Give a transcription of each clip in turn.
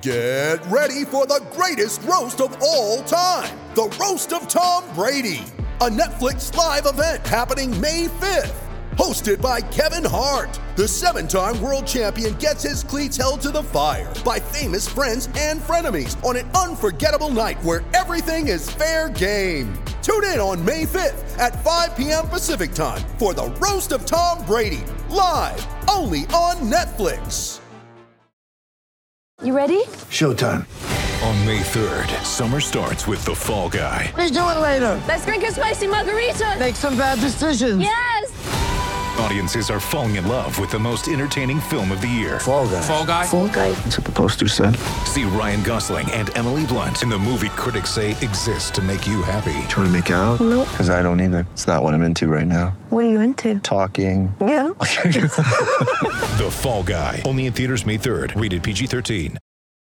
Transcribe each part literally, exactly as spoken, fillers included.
Get ready for the greatest roast of all time, the Roast of Tom Brady, a Netflix live event happening May fifth. Hosted by Kevin Hart, the seven-time world champion gets his cleats held to the fire by famous friends and frenemies on an unforgettable night where everything is fair game. Tune in on May fifth at five p.m. Pacific time for the Roast of Tom Brady, live only on Netflix. You ready? Showtime. On May third, summer starts with The Fall Guy. Let's do it later. Let's drink a spicy margarita. Make some bad decisions. Yes! Audiences are falling in love with the most entertaining film of the year. Fall Guy. Fall Guy? Fall Guy. That's what the poster said. See Ryan Gosling and Emily Blunt in the movie critics say exists to make you happy. Trying to make it out? Nope. Because I don't either. It's not what I'm into right now. What are you into? Talking. Yeah. The Fall Guy. Only in theaters May third. Rated P G thirteen.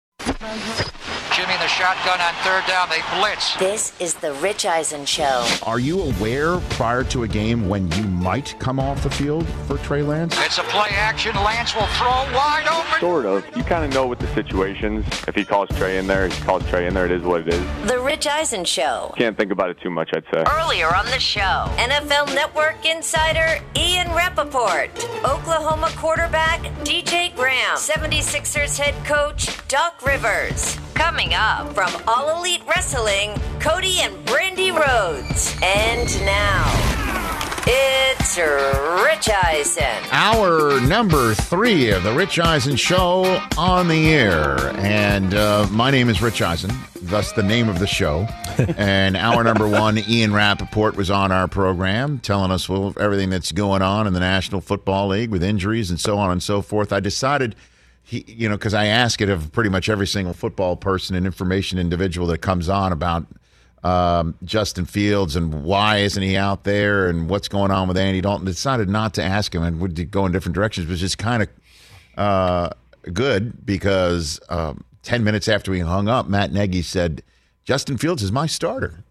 Jimmy in the shotgun on third down. They blitz. This is the Rich Eisen Show. Are you aware prior to a game when you might come off the field for Trey Lance? It's a play action. Lance will throw wide open. Sort of. You kind of know with the situations. If he calls Trey in there, he calls Trey in there. It is what it is. The Rich Eisen Show. Can't think about it too much, I'd say. Earlier on the show, N F L Network insider Ian Rappaport, Oklahoma quarterback D J Graham, seventy-sixers head coach Doc Rivers. Coming up from All Elite Wrestling, Cody and Brandy Rhodes. And now, it's Rich Eisen. Hour number three of the Rich Eisen Show on the air. And uh, my name is Rich Eisen, thus the name of the show. And hour number one, Ian Rappaport was on our program telling us well, everything that's going on in the National Football League with injuries and so on and so forth. I decided... He, you know, because I ask it of pretty much every single football person and information individual that comes on about um, Justin Fields and why isn't he out there and what's going on with Andy Dalton. Decided not to ask him and would go in different directions, which is kind of uh, good because um, ten minutes after we hung up, Matt Nagy said, Justin Fields is my starter.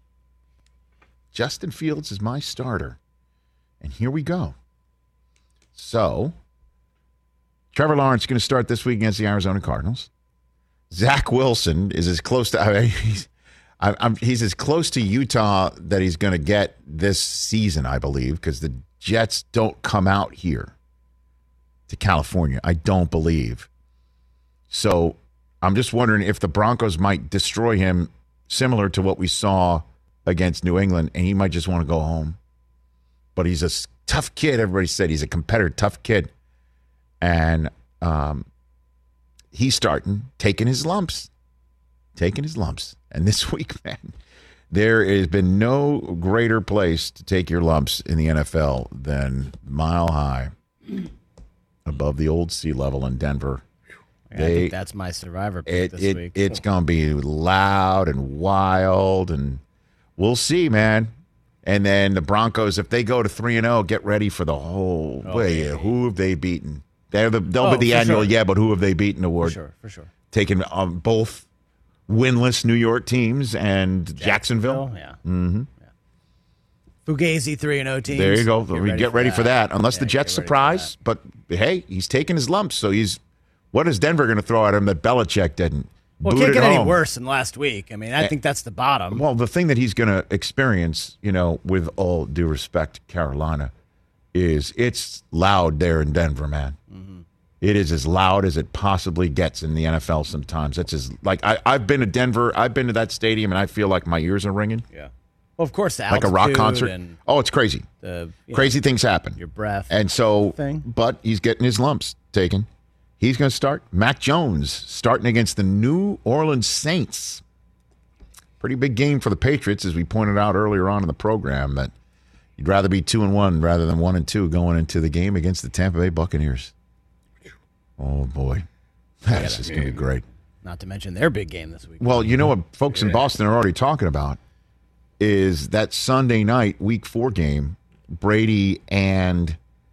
Justin Fields is my starter. And here we go. So... Trevor Lawrence is going to start this week against the Arizona Cardinals. Zach Wilson is as close to I mean, he's, I, I'm, he's as close to Utah that he's going to get this season, I believe, because the Jets don't come out here to California. I don't believe. So I'm just wondering if the Broncos might destroy him, similar to what we saw against New England, and he might just want to go home. But he's a tough kid. Everybody said he's a competitor, tough kid. And um, he's starting, taking his lumps, taking his lumps. And this week, man, there has been no greater place to take your lumps in the N F L than Mile High, above the old sea level in Denver. Yeah, they, I think that's my survivor pick it, this it, week. It's going to be loud and wild, and we'll see, man. And then the Broncos, if they go to three and oh, get ready for the whole oh, way. yeah. Who have they beaten? They're the, they'll Oh, be the for annual, sure. yeah, but who have they beaten award? For sure, for sure. Taking um, both winless New York teams and Jacksonville. Jacksonville yeah. Mm-hmm. yeah. Fugazi three and oh teams. There you go. Get we ready, get for, ready that. for that. Unless yeah, the Jets get ready for surprise. But hey, he's taking his lumps. So he's what is Denver going to throw at him that Belichick didn't? Well, it Boot can't get home. any worse than last week. I mean, I think that's the bottom. Well, the thing that he's going to experience, you know, with all due respect, Carolina, is it's loud there in Denver, man. Mm-hmm. It is as loud as it possibly gets in the N F L sometimes. That's as like I, I've been to Denver. I've been to that stadium, and I feel like my ears are ringing. Yeah. Well, of course, the like a rock altitude concert. and Oh, it's crazy. the, you Crazy know, things happen. your breath And so, thing. but he's getting his lumps taken. He's going to start. Mac Jones starting against the New Orleans Saints. Pretty big game for the Patriots, as we pointed out earlier on in the program, that you'd rather be two and one rather than one and two going into the game against the Tampa Bay Buccaneers. Oh boy, this yeah, is going to be great. Not to mention their big game this week. Well, you know what folks in Boston are already talking about is that Sunday night Week Four game, Brady and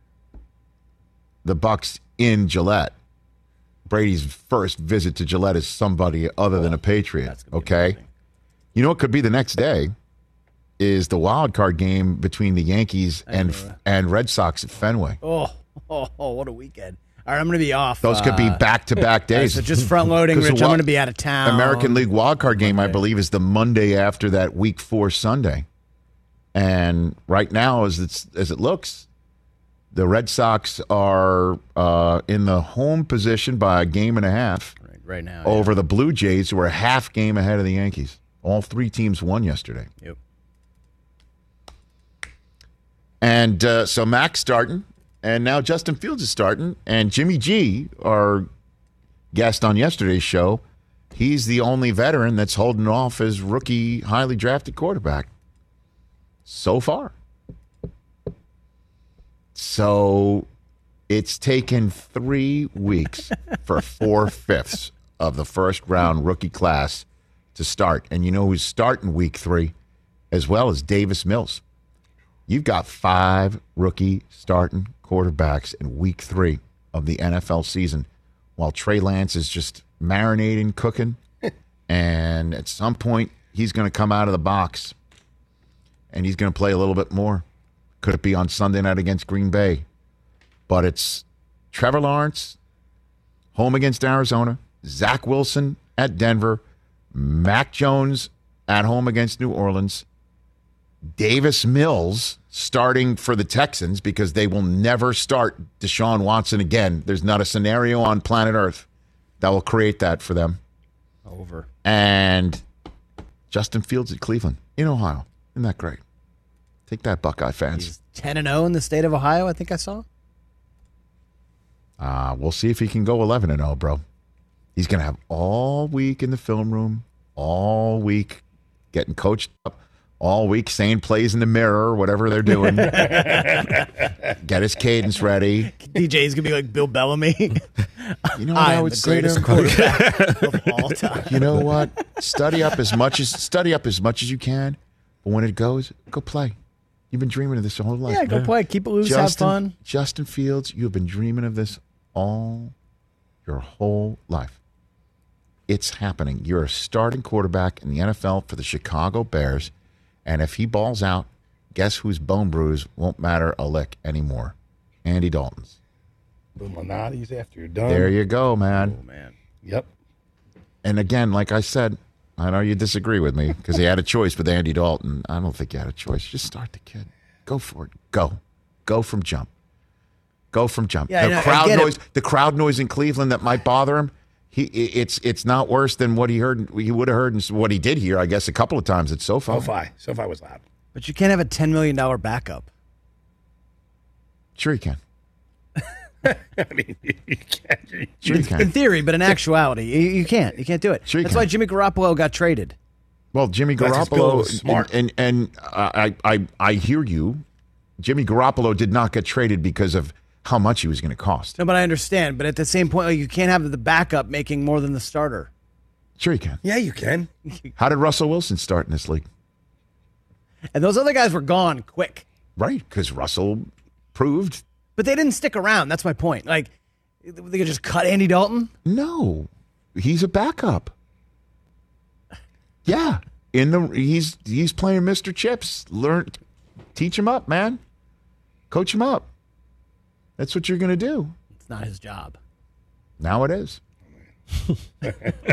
the Bucs in Gillette. Brady's first visit to Gillette is somebody other oh, than a Patriot. Okay, amazing. You know what could be the next day is the wild card game between the Yankees and and Red Sox at Fenway. Oh, oh, oh, what a weekend! All right, I'm going to be off. Those could be uh, back-to-back days. So just front-loading, 'Cause Rich. the I'm wa- going to be out of town. American League wildcard game, I believe, is the Monday after that Week Four Sunday. And right now, as it's as it looks, the Red Sox are uh, in the home position by a game and a half Right, right now. over the Blue Jays, who are a half game ahead of the Yankees. All three teams won yesterday. Yeah. Yep. And uh, so Mac's starting, and now Justin Fields is starting, and Jimmy G, our guest on yesterday's show, he's the only veteran that's holding off his rookie, highly drafted quarterback so far. So it's taken three weeks for four-fifths of the first-round rookie class to start. And you know who's starting week three as well as Davis Mills. You've got five rookie starting quarterbacks in week three of the N F L season while Trey Lance is just marinating, cooking. And at some point, he's going to come out of the box and he's going to play a little bit more. Could it be on Sunday night against Green Bay? But it's Trevor Lawrence, home against Arizona, Zach Wilson at Denver, Mac Jones at home against New Orleans, Davis Mills starting for the Texans because they will never start Deshaun Watson again. There's not a scenario on planet Earth that will create that for them. Over. And Justin Fields at Cleveland in Ohio. Isn't that great? Take that, Buckeye fans. He's ten and oh in the state of Ohio, I think I saw. Uh, we'll see if he can go eleven and oh, bro. He's going to have all week in the film room, all week getting coached up, all week saying plays in the mirror, whatever they're doing. Get his cadence ready. D J's going to be like Bill Bellamy. You know what I, I'm would the say to greatest him? quarterback of all time. You know what? Study up as much as study up as much as you can, but when it goes, go play. You've been dreaming of this your whole life. Yeah, go play. Keep it loose. Justin, have fun. Justin Fields, you have been dreaming of this all your whole life. It's happening. You're a starting quarterback in the N F L for the Chicago Bears, and if he balls out, guess whose bone bruise won't matter a lick anymore? Andy Dalton's. Illuminati's after you're done. There you go, man. Oh, man. Yep. And again, like I said, I know you disagree with me because he had a choice with Andy Dalton. I don't think he had a choice. Just start the kid. Go for it. Go. Go from jump. Go from jump. Yeah, I the know, I crowd get it. noise. The crowd noise in Cleveland that might bother him. He, it's it's not worse than what he heard. He would have heard and what he did hear. I guess a couple of times at SoFi. SoFi. SoFi was loud. But you can't have a ten million dollars backup. Sure you can. I mean, you can't. Sure you can. In theory, but in actuality, you, you can't. You can't do it. Sure you That's can. why Jimmy Garoppolo got traded. Well, Jimmy That's his goal, Garoppolo, is smart. and and, and I, I I hear you. Jimmy Garoppolo did not get traded because of how much he was going to cost. No, but I understand. But at the same point, like, you can't have the backup making more than the starter. Sure you can. Yeah, you can. How did Russell Wilson start in this league? And those other guys were gone quick. Right, because Russell proved But they didn't stick around. That's my point. Like, they could just cut Andy Dalton? no, he's a backup. Yeah, in the he's he's playing Mister Chips. Learn, teach him up, man. Coach him up. That's what you're going to do. It's not his job. Now it is. I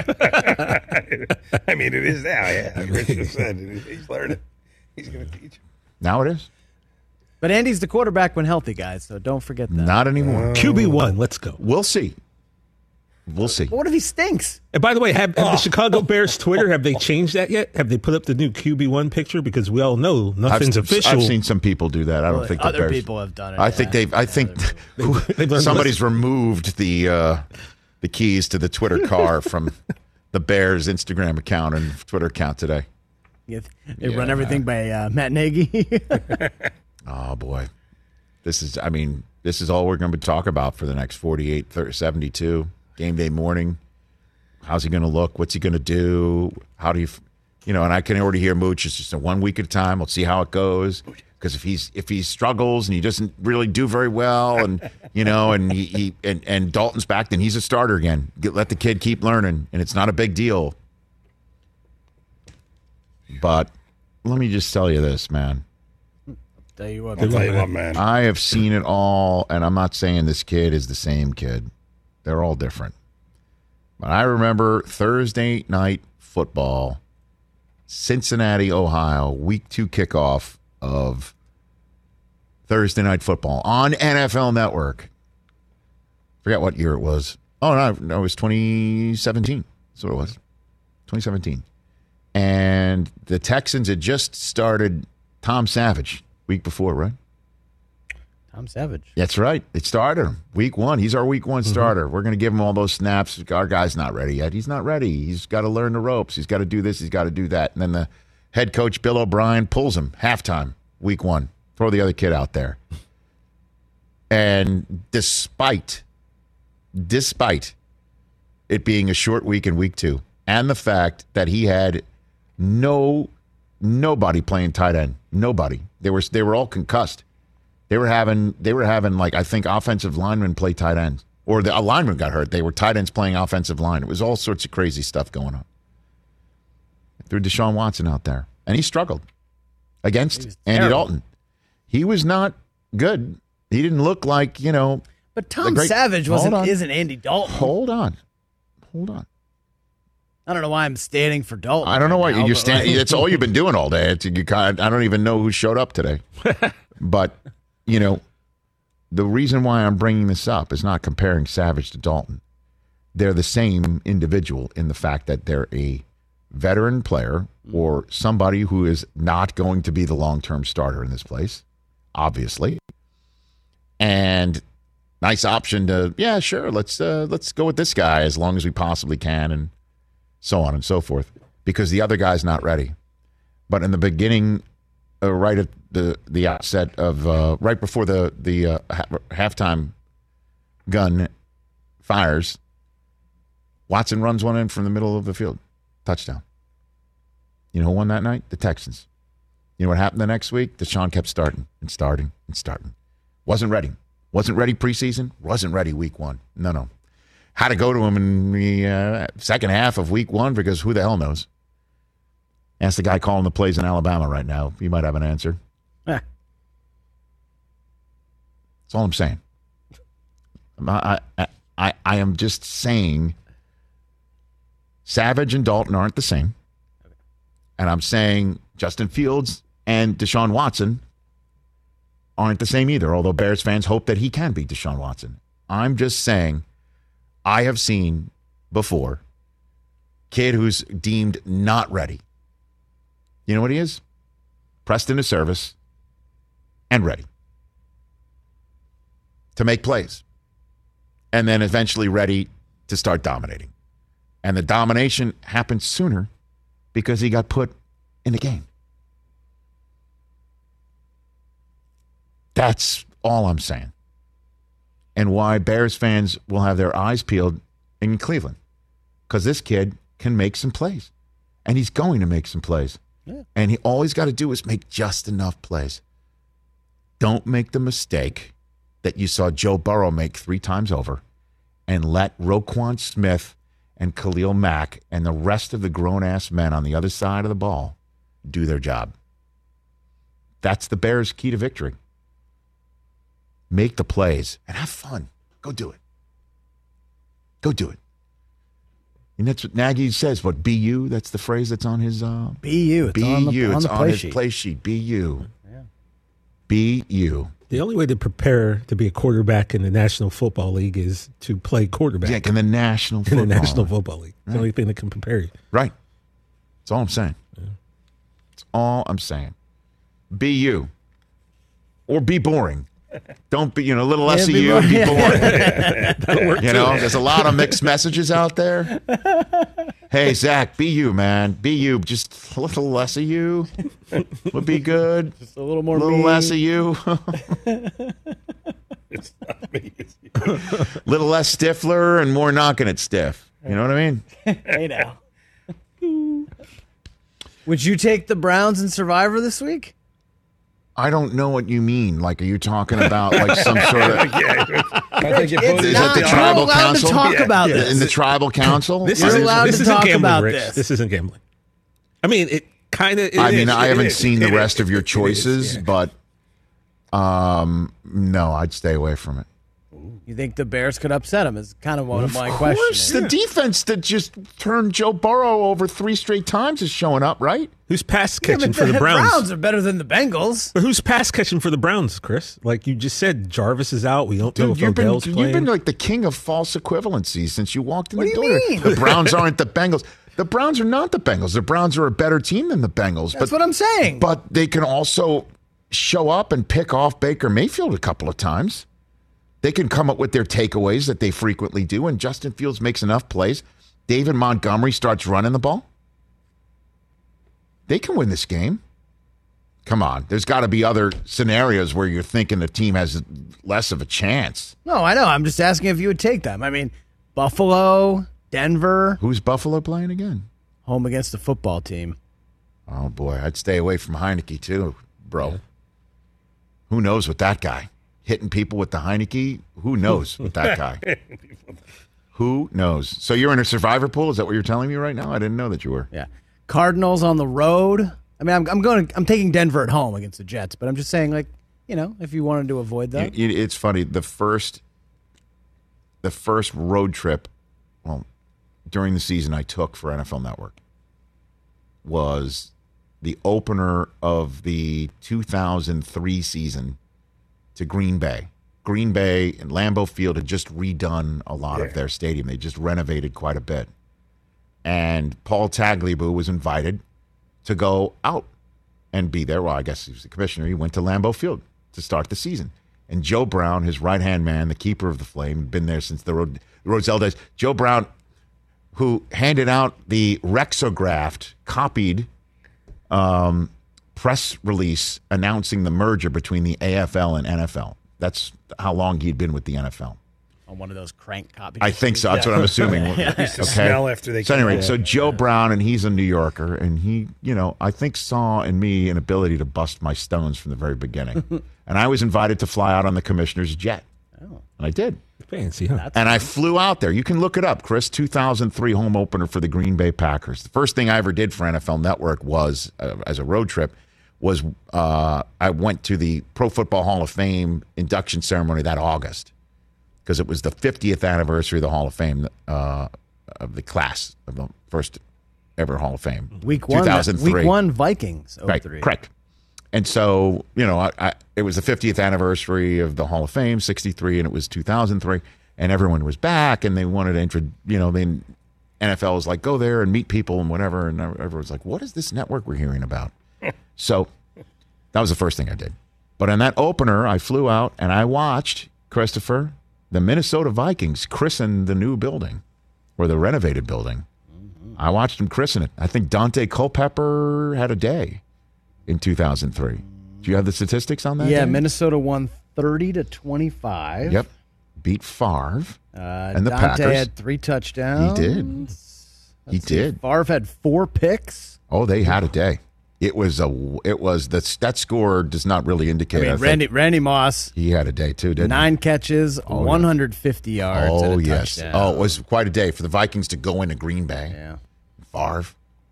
mean, it is now. Yeah, like Rich just said, he's learning. He's going to teach him. Now it is. But Andy's the quarterback when healthy, guys, so don't forget that. Not anymore. Q B one, let's go. We'll see. We'll see. But what if he stinks? And by the way, have, have Oh. the Chicago Bears Twitter, have they changed that yet? Have they put up the new Q B one picture? Because we all know nothing's I've, official. I've seen some people do that. I don't Well, think the other Bears- people have done it, I yeah. think they've. I think They've learned somebody's removed the uh, the keys to the Twitter car from the Bears Instagram account and Twitter account today. Yeah, They Yeah. run everything by uh, Matt Nagy. Oh boy, this is. I mean, this is all we're going to talk about for the next forty-eight, thirty, seventy-two game day morning. How's he going to look? What's he going to do? How do you, you know? And I can already hear Mooch. It's just a one week at a time. We'll see how it goes. Because if he's if he struggles and he doesn't really do very well, and you know, and he, he and, and Dalton's back, then he's a starter again. Get, let the kid keep learning, and it's not a big deal. But let me just tell you this, man. Tell you what, I'll tell you what, man. I have seen it all, and I'm not saying this kid is the same kid. They're all different. But I remember Thursday night football, Cincinnati, Ohio, week two kickoff of Thursday night football on N F L Network. Forget what year it was. Oh, no, no, it was twenty seventeen. That's what it was. twenty seventeen. And the Texans had just started Tom Savage week before, right? Tom Savage. That's right. It started him. Week one. He's our week one Mm-hmm. starter. We're going to give him all those snaps. Our guy's not ready yet. He's not ready. He's got to learn the ropes. He's got to do this. He's got to do that. And then the head coach, Bill O'Brien, pulls him halftime, week one. Throw the other kid out there. And despite, despite it being a short week in week two, and the fact that he had no, nobody playing tight end, nobody. They were they were all concussed. They were having they were having like I think offensive linemen play tight ends, or the a lineman got hurt. They were tight ends playing offensive line. It was all sorts of crazy stuff going on. Threw Deshaun Watson out there, and he struggled against Andy terrible. Dalton. He was not good. He didn't look like, you know. But Tom great, Savage hold wasn't on. isn't Andy Dalton. Hold on. Hold on. I don't know why I'm standing for Dalton. I don't know why right now, you're but standing. like- It's all you've been doing all day. It's, you kind I don't even know who showed up today. But, you know, the reason why I'm bringing this up is not comparing Savage to Dalton. They're the same individual in the fact that they're a veteran player or somebody who is not going to be the long-term starter in this place, obviously. And nice option to, yeah, sure, let's uh, let's go with this guy as long as we possibly can, and so on and so forth, because the other guy's not ready. But in the beginning, uh, right at the the outset of uh, right before the the uh, ha- halftime gun fires, Watson runs one in from the middle of the field, touchdown. You know who won that night? The Texans. You know what happened the next week? Deshaun kept starting and starting and starting. Wasn't ready. Wasn't ready preseason. Wasn't ready week one. No, no. Had to go to him in the uh, second half of week one because who the hell knows? Ask the guy calling the plays in Alabama right now. He might have an answer. Eh. That's all I'm saying. I, I, I, I am just saying Savage and Dalton aren't the same. And I'm saying Justin Fields and Deshaun Watson aren't the same either, although Bears fans hope that he can be Deshaun Watson. I'm just saying I have seen before kid who's deemed not ready. You know what he is? Pressed into service and ready to make plays. And then eventually ready to start dominating. And the domination happened sooner because he got put in the game. That's all I'm saying. And why Bears fans will have their eyes peeled in Cleveland. Because this kid can make some plays. And he's going to make some plays. Yeah. And he all he's got to do is make just enough plays. Don't make the mistake that you saw Joe Burrow make three times over and let Roquan Smith and Khalil Mack and the rest of the grown-ass men on the other side of the ball do their job. That's the Bears' key to victory. Make the plays and have fun. Go do it. Go do it. And that's what Nagy says. What, be you? That's the phrase that's on his... Uh, Be you. It's be on the, you. on It's the on play his sheet. play sheet. Be you. Yeah. Be you. The only way to prepare to be a quarterback in the National Football League is to play quarterback. Yeah, in the National in Football the National League. Football League. It's Right. the only thing that can prepare you. Right. That's all I'm saying. Yeah. That's all I'm saying. Be you. Or be boring. Don't be, you know, a little less Yeah, of be you, boring. be boring. That'll work You too. know, there's a lot of mixed messages out there. Hey, Zach, be you, man. Be you. Just a little less of you would be good. Just a little more A little me. less of you. It's not me. It's little less Stifler and more knocking it stiff. You know what I mean? Hey now. Would you take the Browns in Survivor this week? I don't know what you mean. Like, are you talking about like some sort of... I think you It's voted Is not- that the you're tribal allowed council? to talk Yeah, about yeah. this. In the tribal council? This You're isn't, allowed this to isn't talk gambling, about Rich. this. This isn't gambling. I mean, it kind of. I mean, I haven't seen the rest of your choices, but Um, no, I'd stay away from it. You think the Bears could upset him is kind of one of my Of questions. course, the defense that just turned Joe Burrow over three straight times is showing up, right? Who's pass Yeah, catching but for the Browns? Browns are better than the Bengals. But who's pass catching for the Browns, Chris? Like you just said, Jarvis is out. We don't know Dude, if you've been, Odell's you've playing. been like the king of false equivalency since you walked in What the do door. you mean? The Browns aren't the Bengals. The Browns are not the Bengals. The Browns are a better team than the Bengals. That's but, what I'm saying. But they can also show up and pick off Baker Mayfield a couple of times. They can come up with their takeaways that they frequently do, and Justin Fields makes enough plays. David Montgomery starts running the ball. They can win this game. Come on. There's got to be other scenarios where you're thinking the team has less of a chance. No, I know. I'm just asking if you would take them. I mean, Buffalo, Denver. Who's Buffalo playing again? Home against the football team. Oh, boy. I'd stay away from Heineke, too, bro. Yeah. Who knows with that guy? Hitting people with the Heineke? Who knows with that guy? Who knows? So you're in a survivor pool? Is that what you're telling me right now? I didn't know that you were. Yeah. Cardinals on the road. I mean, I'm, I'm going. I'm taking Denver at home against the Jets, but I'm just saying, like, you know, if you wanted to avoid that. It, it, it's funny. The first, the first road trip, well, during the season I took for N F L Network was the opener of the two thousand three season to Green Bay. Green Bay and Lambeau Field had just redone a lot yeah. of their stadium. They just renovated quite a bit. And Paul Tagliabue was invited to go out and be there. Well, I guess he was the commissioner. He went to Lambeau Field to start the season. And Joe Brown, his right-hand man, the keeper of the flame, had been there since the Rod- Rozelle days. Joe Brown, who handed out the Rexographed, copied um, press release announcing the merger between the A F L and N F L. That's how long he'd been with the N F L. On one of those crank copies. I think so. That's yeah. what I'm assuming. yeah. Okay. Smell after they so anyway, out. so Joe Brown, and he's a New Yorker, and he, you know, I think saw in me an ability to bust my stones from the very beginning. And I was invited to fly out on the commissioner's jet. Oh. And I did. Fancy, huh? That's and nice. I flew out there. You can look it up, Chris. two thousand three home opener for the Green Bay Packers. The first thing I ever did for N F L Network was, uh, as a road trip, was uh, I went to the Pro Football Hall of Fame induction ceremony that August because it was the fiftieth anniversary of the Hall of Fame, uh, of the class of the first ever Hall of Fame. Week one, two thousand three. Week one Vikings. Right, correct. And so, you know, I, I, it was the fiftieth anniversary of the Hall of Fame, sixty-three, and it was two thousand three, and everyone was back, and they wanted to, intro, you know, then N F L was like, go there and meet people and whatever, and everyone's like, what is this network we're hearing about? So that was the first thing I did. But in that opener, I flew out, and I watched, Christopher, the Minnesota Vikings christen the new building, or the renovated building. Mm-hmm. I watched them christen it. I think Dante Culpepper had a day in two thousand three. Do you have the statistics on that? Yeah, day? Minnesota won thirty to twenty-five. Yep. Beat Favre uh, and the Dante Packers. had three touchdowns. He did. Let's he see. did. Favre had four picks. Oh, they had a day. It was a. It was that that score does not really indicate. I mean, I Randy Randy Moss. He had a day too, didn't Nine he? catches, oh, one hundred fifty yards. Oh and a yes. touchdown. Oh, it was quite a day for the Vikings to go into Green Bay. Yeah. Favre,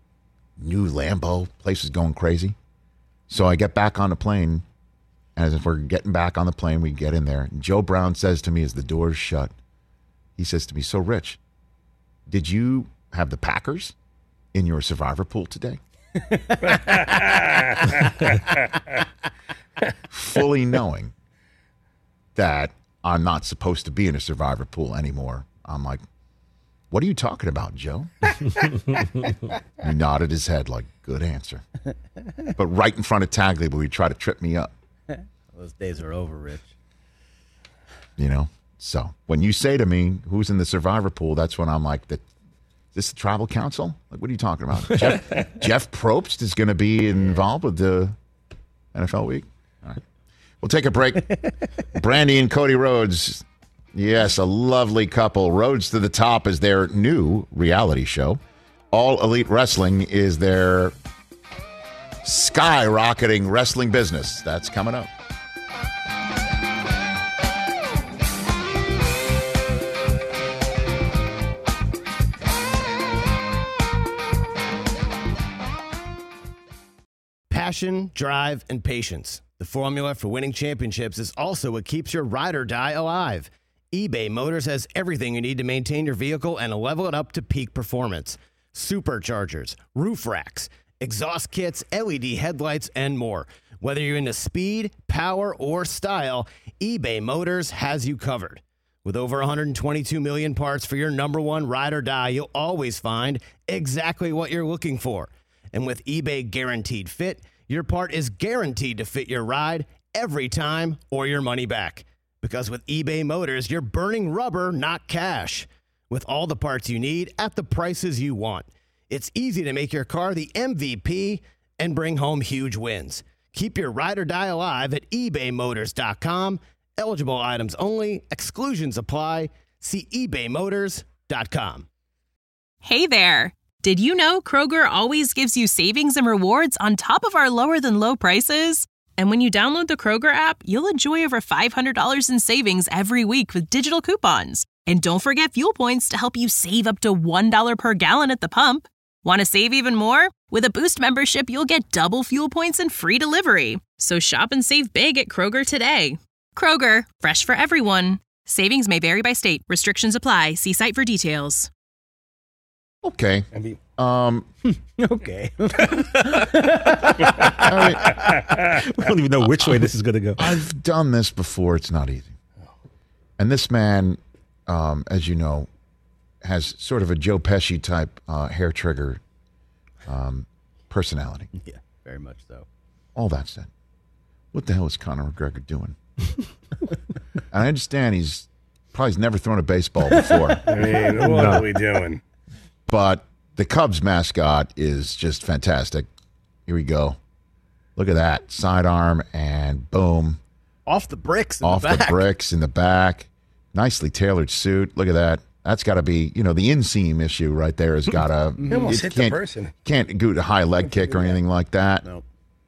new Lambeau, place was going crazy. So I get back on the plane. As if we're getting back on the plane, we get in there. And Joe Brown says to me as the doors shut, he says to me, "So, Rich, did you have the Packers in your survivor pool today?" Fully knowing that I'm not supposed to be in a survivor pool anymore. I'm like, what are you talking about, Joe? He nodded his head like, good answer. But right in front of Tagliabue, he tried to trip me up. Those days are over, Rich. You know? So when you say to me, who's in the survivor pool, that's when I'm like, the, is this the tribal council? Like, what are you talking about? Jeff, Jeff Probst is going to be involved with the N F L week? All right. We'll take a break. Brandy and Cody Rhodes. Yes, a lovely couple. Rhodes to the Top is their new reality show. All Elite Wrestling is their skyrocketing wrestling business. That's coming up. Passion, drive, and patience. The formula for winning championships is also what keeps your ride or die alive. eBay Motors has everything you need to maintain your vehicle and level it up to peak performance. Superchargers, roof racks, exhaust kits, L E D headlights, and more. Whether you're into speed, power, or style, eBay Motors has you covered. With over one hundred twenty-two million parts for your number one ride or die, you'll always find exactly what you're looking for. And with eBay Guaranteed Fit, your part is guaranteed to fit your ride every time or your money back. Because with eBay Motors, you're burning rubber, not cash. With all the parts you need at the prices you want. It's easy to make your car the M V P and bring home huge wins. Keep your ride or die alive at ebay motors dot com. Eligible items only. Exclusions apply. See ebay motors dot com. Hey there. Did you know Kroger always gives you savings and rewards on top of our lower than low prices? And when you download the Kroger app, you'll enjoy over five hundred dollars in savings every week with digital coupons. And don't forget fuel points to help you save up to one dollar per gallon at the pump. Want to save even more? With a Boost membership, you'll get double fuel points and free delivery. So shop and save big at Kroger today. Kroger, fresh for everyone. Savings may vary by state. Restrictions apply. See site for details. Okay. I mean, Um, Okay. I We don't even know which way this is going to go. I've done this before. It's not easy. And this man, um, as you know, has sort of a Joe Pesci type uh, hair trigger um, personality. Yeah, very much so. All that said, what the hell is Conor McGregor doing? And I understand he's probably never thrown a baseball before. I mean, what are we doing? But the Cubs mascot is just fantastic. Here we go. Look at that. Sidearm and boom. Off the bricks in Off the back. the bricks in the back. Nicely tailored suit. Look at that. That's got to be, you know, the inseam issue right there has got to. He almost hit the person. Can't do a high leg kick or anything like that. Nope.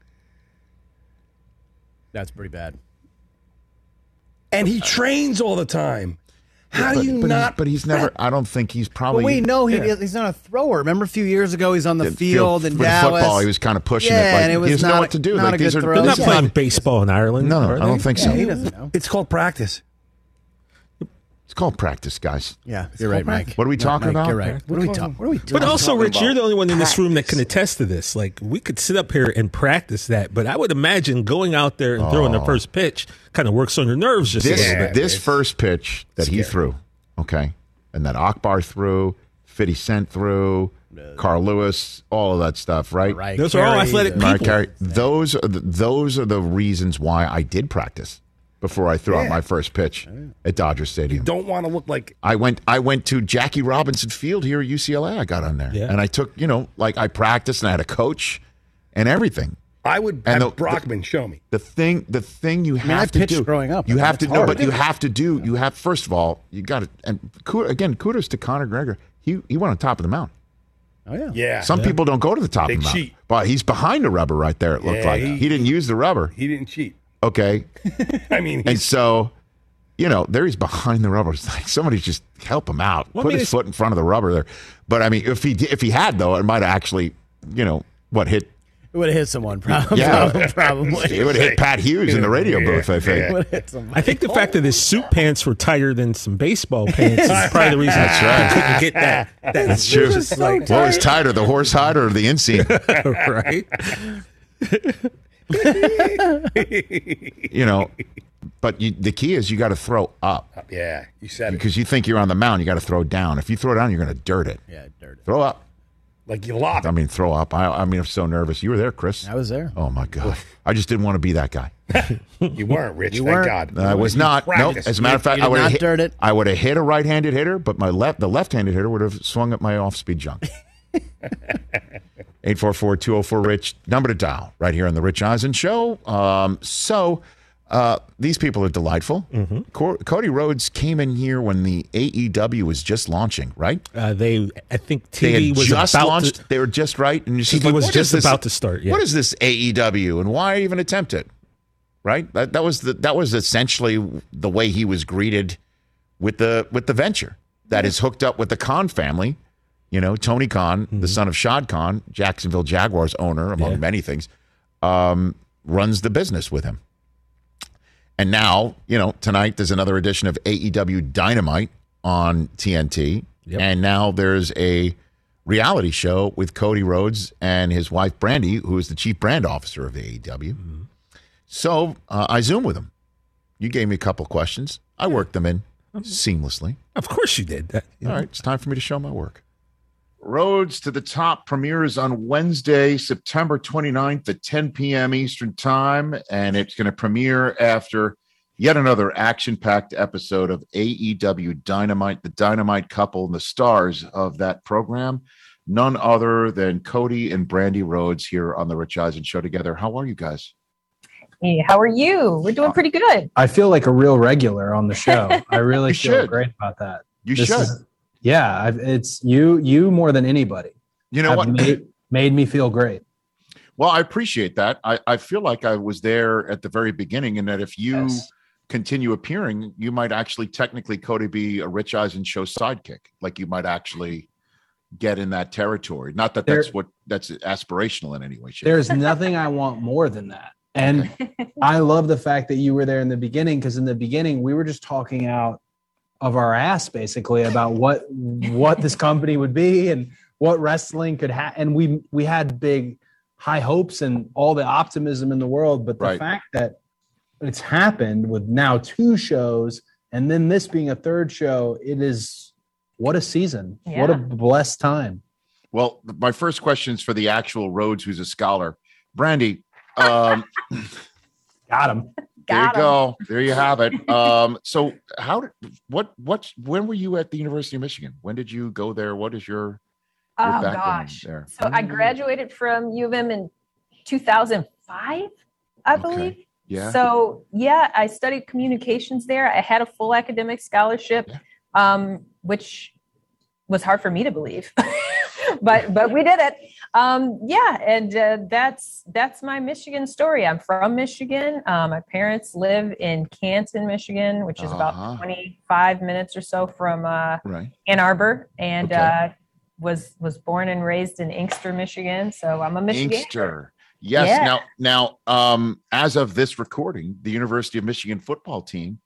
That's pretty bad. And he trains all the time. How but, do you but not? He's, but he's never. I don't think he's probably. But we know he Yeah. he's not a thrower. Remember a few years ago, he's on the the field in with Dallas. football. He was kind of pushing Yeah, it. Like, and it was he doesn't not know a- what to do. not Like a these good are. throw. They're this not is playing not- baseball in Ireland. No, are I don't they? think Yeah, so. he doesn't know. It's called practice. It's called practice, guys. Yeah, you're right, Mike. What are we No, talking Mike, about? You're right. What are we talking? What are we talking? But also, talking Rich, about you're the only one in this room that practice. can attest to this. Like, we could sit up here and practice that, but I would imagine going out there and throwing the first pitch kind of works on your nerves just This a little bit. this first pitch that he threw, okay, and that Akbar threw, fifty Cent threw, Carl Lewis, all of that stuff, right? Right. Those are all athletic Mariah people. Carey, those are the, those are the reasons why I did practice before I threw out Yeah. my first pitch at Dodger Stadium. Don't want to look like I went I went to Jackie Robinson Field here at U C L A. I got on there. Yeah. And I took, you know, like I practiced and I had a coach and everything. I would And have the- Brockman show me. The thing the thing you I have I to pitched do growing up. You I mean, have to that's know, hard. but you have to do you have first of all, you got to and kudos, again, kudos to Conor McGregor. He he went on top of the mountain. Oh yeah. Yeah. Some people don't go to the top They of the mountain. cheat. But he's behind the rubber right there, it looked Yeah, like. he- He, didn't use the rubber. He didn't cheat. Okay. I mean, And he's, so, you know, there he's behind the rubber. It's like somebody just help him out. Well, I Put mean, his it's- foot in front of the rubber there. But I mean, if he if he had though, it might have actually, you know, what hit. It would have hit someone. Probably. Yeah. probably. It would have hit Pat Hughes in the radio booth. I think. It would have hit someone. I think the fact that his suit pants were tighter than some baseball pants is probably the reason That's right. he couldn't get that. that That's true. just like, What was tighter, the horse hide or the inseam? right? You know, but you, the key is you got to throw up yeah, you said it. because you think you're on the mound. You got to throw down. If you throw down, you're going to dirt it. Yeah, dirt. Throw up. Like you lob I it. mean, throw up. I, I mean, I'm so nervous. You were there, Chris. I was there. Oh my God! I just didn't want to be that guy. You weren't, Rich. You thank weren't. God. I was You not. Nope. practiced. As a matter of fact, you I did would not have hit. dirt it? I would have hit a right-handed hitter, but my left, the left-handed hitter would have swung at my off-speed junk. eight four four, two oh four, Rich. Number to dial right here on the Rich Eisen Show. Um, so uh, these people are delightful. Mm-hmm. Co- Cody Rhodes came in here when the A E W was just launching, right? Uh, they, I think They T V had was just about launched. to. They were just right, and you're just T V like, was what just is this? about to start, yeah. What is this A E W, and why even attempt it? Right. That that was the that was essentially the way he was greeted with the with the venture that is hooked up with the Khan family. You know, Tony Khan, Mm-hmm. the son of Shad Khan, Jacksonville Jaguars owner, among Yeah. many things. Um, runs the business with him. And now, you know, tonight there's another edition of A E W Dynamite on T N T. Yep. And now there's a reality show with Cody Rhodes and his wife, Brandy, who is the chief brand officer of A E W. Mm-hmm. So uh, I Zoom with him. You gave me a couple questions. I worked them in seamlessly. Of course you did. That, you All know. right, it's time for me to show my work. Roads to the Top premieres on Wednesday, September twenty-ninth at ten p.m. Eastern Time, and it's going to premiere after yet another action-packed episode of A E W Dynamite, the Dynamite couple and the stars of that program, none other than Cody and Brandy Rhodes here on the Rich Eisen Show together. How are you guys? Hey, how are you? We're doing pretty good. I feel like a real regular on the show. I really You feel should. great about that. You This should. is- yeah, I've, it's you, you more than anybody. You know have what? Made, made me feel great. Well, I appreciate that. I, I feel like I was there at the very beginning, and that if you Yes. continue appearing, you might actually technically, Cody, be a Rich Eisen Show sidekick. Like you might actually get in that territory. Not that that's There- what that's aspirational in any way. shape. There's nothing I want more than that. And I love the fact that you were there in the beginning, because in the beginning we were just talking out of our ass basically about what what this company would be and what wrestling could have. And we we had big high hopes and all the optimism in the world. But the Right. fact that it's happened with now two shows and then this being a third show, it is what a season. What a Yeah. blessed time. Well, my first question is for the actual Rhodes, who's a scholar. Brandy, um, Got him. there you Got 'em. go. There you have it. Um, so how did what what when were you at the University of Michigan? When did you go there? What is your, your Oh background gosh. there? So I graduated from U of M in two thousand five, I Okay. believe. Yeah. So yeah, I studied communications there. I had a full academic scholarship, um, which was hard for me to believe, but but we did it. Um, yeah, and uh, that's that's my Michigan story. I'm from Michigan. Um, my parents live in Canton, Michigan, which is Uh-huh. about twenty-five minutes or so from uh, Right. Ann Arbor, and Okay. uh, was was born and raised in Inkster, Michigan. So I'm a Michigan. Inkster. Yes. Yeah. Now, now, um, as of this recording, the University of Michigan football team,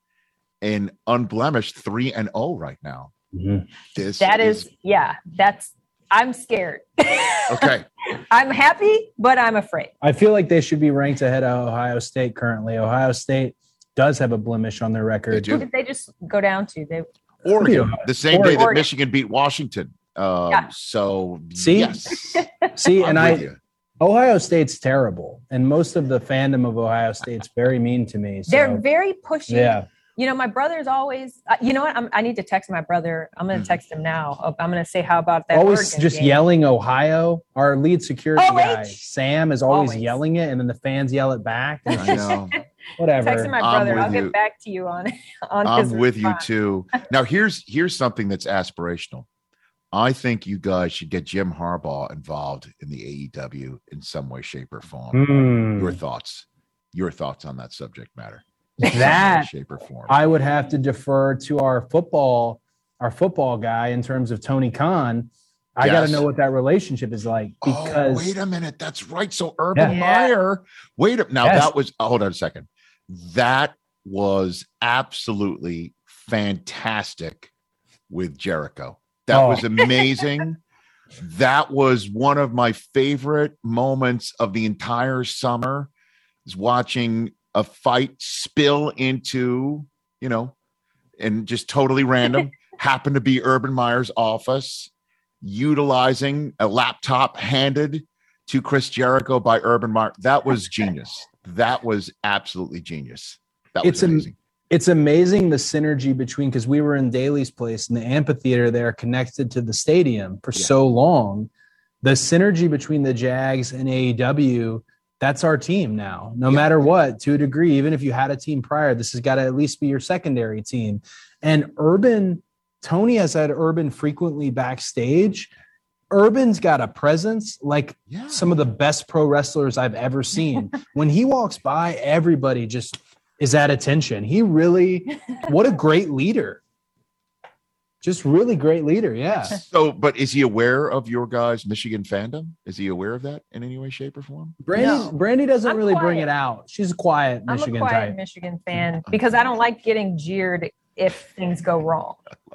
in unblemished three and zero right now. This That is, yeah. That's. I'm scared. okay. I'm happy, but I'm afraid. I feel like they should be ranked ahead of Ohio State currently. Ohio State does have a blemish on their record. Who did they just go down to? They Oregon, the same day that Oregon. Michigan beat Washington. Um, Yeah. So See? yes, See, I'm and I, with you. Ohio State's terrible, and most of the fandom of Ohio State's very mean to me. So, They're very pushy. yeah. You know, my brother's always. Uh, you know what? I'm, I need to text my brother. I'm going to text him now. Oh, I'm going to say how about that. always Oregon just game. yelling Ohio. Our lead security Oh, guy, H. Sam, is always, Always. yelling it, and then the fans yell it back. And it's I just know. whatever. Texting my I'm brother. with I'll you. get back to you on on his I'm with you response. too. Now, here's here's something that's aspirational. I think you guys should get Jim Harbaugh involved in the A E W in some way, shape, or form. Hmm. Your thoughts? Your thoughts on that subject matter? In some way, That shape, or form. I would have to defer to our football, our football guy in terms of Tony Khan. I got Yes. to know what that relationship is like because oh, wait a minute. That's right. So Urban Yeah. Meyer. Wait a now Yes. that was oh, hold on a second. That was absolutely fantastic with Jericho. That Oh. was amazing. That was one of my favorite moments of the entire summer, is watching a fight spill into, you know, and just totally random, happened to be Urban Meyer's office, utilizing a laptop handed to Chris Jericho by Urban Meyer. That was genius. That was absolutely genius. That was it's am- amazing. it's amazing the synergy between, because we were in Daly's place in the amphitheater there connected to the stadium for Yeah. so long. The synergy between the Jags and A E W, that's our team now. No Yeah. matter what, to a degree, even if you had a team prior, this has got to at least be your secondary team. And Urban, Tony has had Urban frequently backstage. Urban's got a presence like Yeah. some of the best pro wrestlers I've ever seen. When he walks by, everybody just is at attention. He really, what a great leader. Just really great leader. Yeah. So, but is he aware of your guys' Michigan fandom? Is he aware of that in any way, shape, or form? Brandy, No. Brandy doesn't I'm really bring quiet. it out. She's a quiet I'm Michigan a quiet type. Michigan fan because I don't like getting jeered if things go wrong.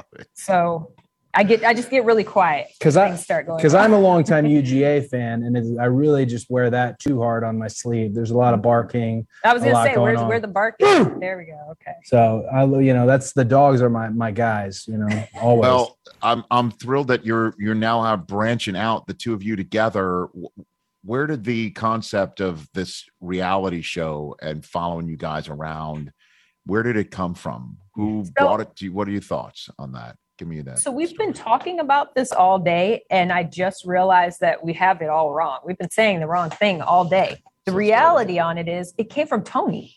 So I get, I just get really quiet Because if I, things start going. because wrong. I'm a longtime U G A fan, and it, I really just wear that too hard on my sleeve. There's a lot of barking. I was a gonna lot say, going where's on. where the bark is? There we go. Okay. So I, you know, that's the dogs are my my guys. You know, always. Well, I'm I'm thrilled that you're you're now uh, branching out, the two of you together. Where did the concept of this reality show and following you guys around, where did it come from? Who So- brought it to you? What are your thoughts on that? Give me that. So we've been talking about this all day, and I just realized that we have it all wrong. We've been saying the wrong thing all day. The reality on it is it came from Tony.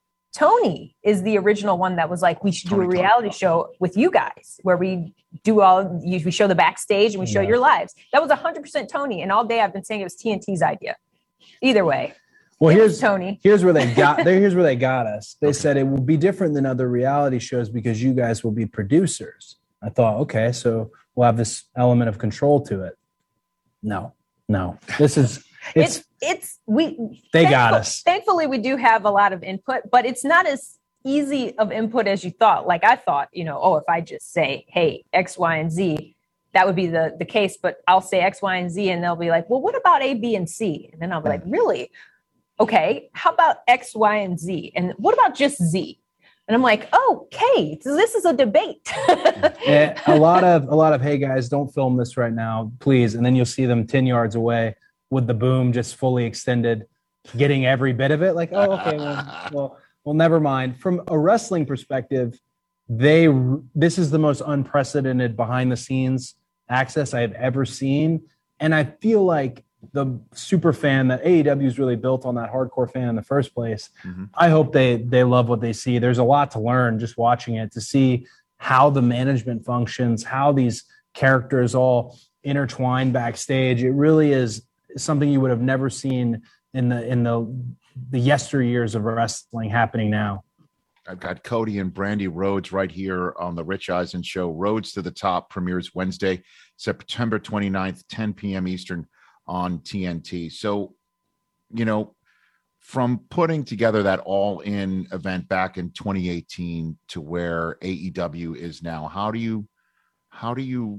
Tony is the original one that was like, we should do a reality show with you guys where we do all, we show the backstage and we show Yeah. your lives. That was one hundred percent Tony. And all day I've been saying it was T N T's idea. Either way. Well, It here's was Tony. Here's where they got. there- Here's where they got us. They said it will be different than other reality shows because you guys will be producers. I thought, okay, so we'll have this element of control to it. No, no. This is it's. It's, it's, we, They got thankful- us. Thankfully, we do have a lot of input, but it's not as easy of input as you thought. Like I thought, you know, oh, if I just say, hey, X, Y, and Z, that would be the, the case, but I'll say X, Y, and Z, and they'll be like, well, what about A, B, and C? And then I'll be like, really? Okay, how about X, Y, and Z? And what about just Z? And I'm like, oh, okay, so this is a debate. Yeah, a lot of a lot of hey guys, don't film this right now, please. And then you'll see them ten yards away with the boom just fully extended, getting every bit of it. Like, oh, okay, well, well, well, never mind. From a wrestling perspective, they this is the most unprecedented behind the scenes access I have ever seen, and I feel like the super fan that A E W is really built on that hardcore fan in the first place. Mm-hmm. I hope they they love what they see. There's a lot to learn just watching it, to see how the management functions, how these characters all intertwine backstage. It really is something you would have never seen in the in the the yesteryears of wrestling happening now. I've got Cody and Brandy Rhodes right here on the Rich Eisen Show. Rhodes to the Top premieres Wednesday, September twenty-ninth, ten p.m. Eastern on T N T. So, you know, from putting together that all-in event back in twenty eighteen to where A E W is now, how do you how do you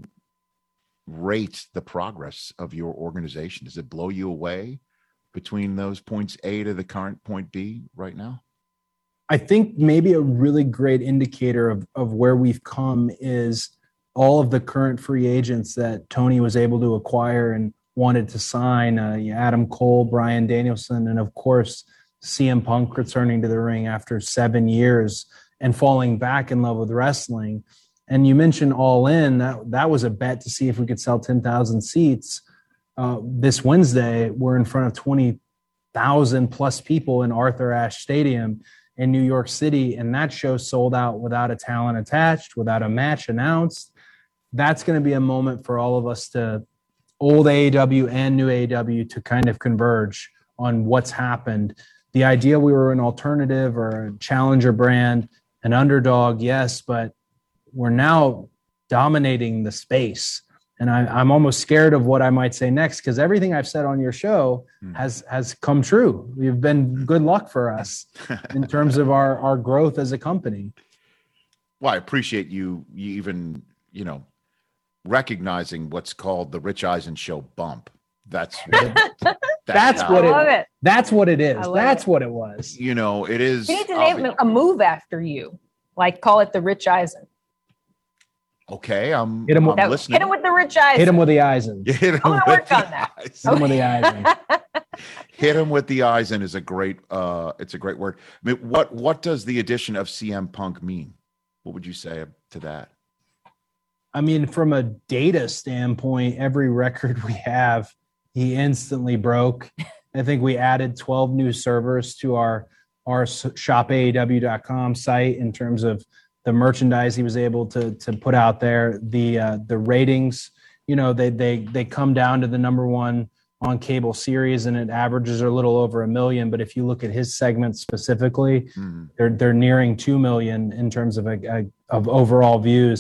rate the progress of your organization? Does it blow you away between those points A to the current point B right now? I think maybe a really great indicator of, of where we've come is all of the current free agents that Tony was able to acquire and wanted to sign, uh, Adam Cole, Bryan Danielson, and of course, C M Punk returning to the ring after seven years and falling back in love with wrestling. And you mentioned All In, that, that was a bet to see if we could sell ten thousand seats. Uh, this Wednesday, we're in front of twenty thousand plus people in Arthur Ashe Stadium in New York City, and that show sold out without a talent attached, without a match announced. That's going to be a moment for all of us to, old A E W and new A E W, to kind of converge on what's happened. The idea we were an alternative or a challenger brand, an underdog, yes, but we're now dominating the space. And I, I'm almost scared of what I might say next, because everything I've said on your show Hmm. has has come true. We've been good luck for us in terms of our, our growth as a company. Well, I appreciate you, you even, you know, recognizing what's called the Rich Eisen Show bump. That's that's, That's how- what I it, love it. That's what it is. I love That's it. what it was. you know, it is. You need to name a move after you, like call it the Rich Eisen. Okay, I'm, Hit him I'm with- That- listening. hit him with the Rich Eisen. Hit him with the Eisen. Hit him I'm gonna with work the on that. Eisen. Hit him with the Eisen. Hit him with the Eisen is a great. Uh, it's a great word. I mean, what what does the addition of C M Punk mean? What would you say to that? I mean, from a data standpoint, every record we have, he instantly broke. I think we added twelve new servers to our our shop A E W dot com site in terms of the merchandise he was able to to put out there. The uh, the ratings, you know, they they they come down to the number one on cable series, and it averages a little over a million. But if you look at his segment specifically, Mhm. they're they're nearing two million in terms of a, a of overall views.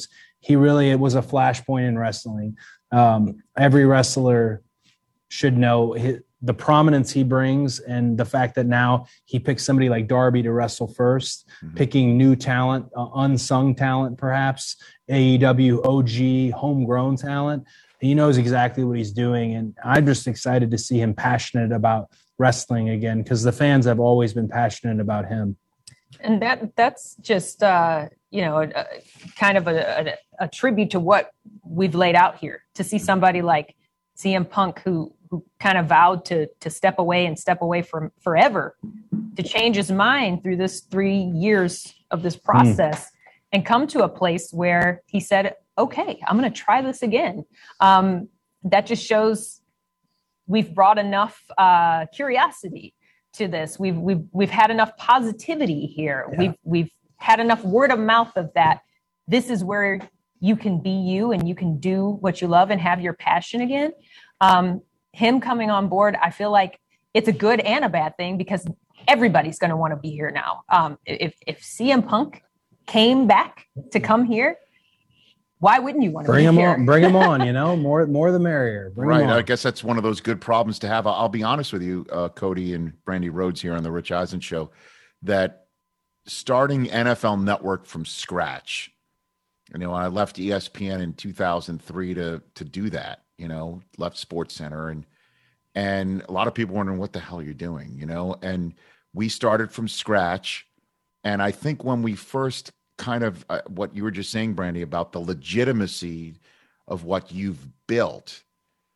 he really it was a flashpoint in wrestling. Um, every wrestler should know his, the prominence he brings, and the fact that now he picks somebody like Darby to wrestle first, mm-hmm. picking new talent, uh, unsung talent, perhaps A E W O G homegrown talent. He knows exactly what he's doing, and I'm just excited to see him passionate about wrestling again, because the fans have always been passionate about him. And that that's just uh, you know a, a, kind of a, a, a tribute to what we've laid out here. To see somebody like C M Punk, who who kind of vowed to to step away and step away from forever, to change his mind through this three years of this process, mm. and come to a place where he said, okay, I'm going to try this again. Um, that just shows we've brought enough uh, curiosity to this. We've we've we've had enough positivity here. Yeah. We've we've had enough word of mouth of that. This is where you can be you, and you can do what you love and have your passion again. Um, him coming on board, I feel like it's a good and a bad thing, because everybody's going to want to be here now. Um, if if C M Punk came back to come here, why wouldn't you want to bring be him here? on? Bring him on. You know, more more the merrier. Bring right. him on. I guess that's one of those good problems to have. I'll be honest with you, uh, Cody and Brandy Rhodes here on the Rich Eisen Show, that starting N F L Network from scratch. You know, I left E S P N in two thousand three to to do that. You know, left Sports Center, and and a lot of people wondering what the hell you're doing. You know, and we started from scratch. And I think when we first kind of uh, what you were just saying, Brandy, about the legitimacy of what you've built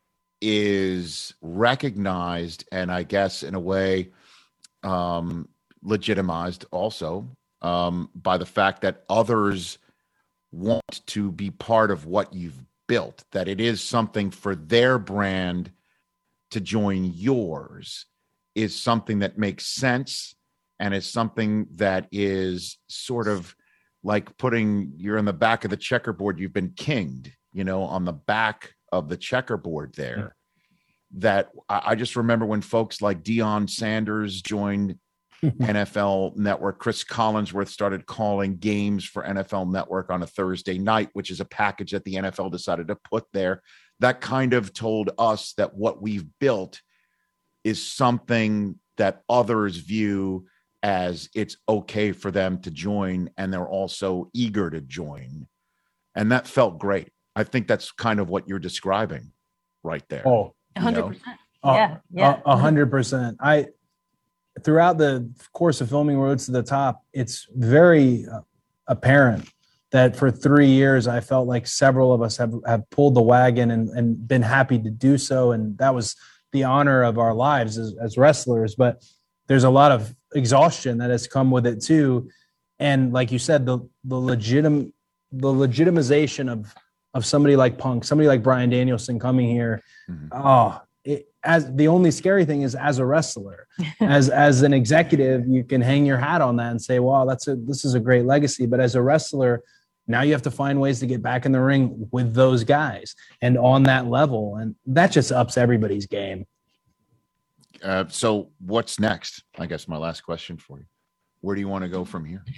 is recognized, and I guess in a way um, legitimized also um, by the fact that others want to be part of what you've built, that it is something for their brand to join yours is something that makes sense, and is something that is sort of like putting, you're in the back of the checkerboard, you've been kinged, you know, on the back of the checkerboard there. Yeah. That I, I just remember when folks like Deion Sanders joined N F L Network, Chris Collinsworth started calling games for N F L Network on a Thursday night, which is a package that the N F L decided to put there. That kind of told us that what we've built is something that others view as it's okay for them to join, and they're also eager to join. And that felt great. I think that's kind of what you're describing right there. Oh, one hundred percent. Uh, yeah, yeah. A hundred percent. I, throughout the course of filming Roads to the Top, it's very uh, apparent that for three years, I felt like several of us have, have pulled the wagon and, and been happy to do so. And that was the honor of our lives as, as wrestlers. But there's a lot of exhaustion that has come with it too. And like you said, the, the legitim, the legitimization of, of somebody like Punk, somebody like Bryan Danielson coming here. Mm-hmm. Oh, it, as the only scary thing is as a wrestler, as, as an executive, you can hang your hat on that and say, wow, that's a, this is a great legacy. But as a wrestler, now you have to find ways to get back in the ring with those guys and on that level. And that just ups everybody's game. Uh, so what's next? I guess my last question for you. Where do you want to go from here?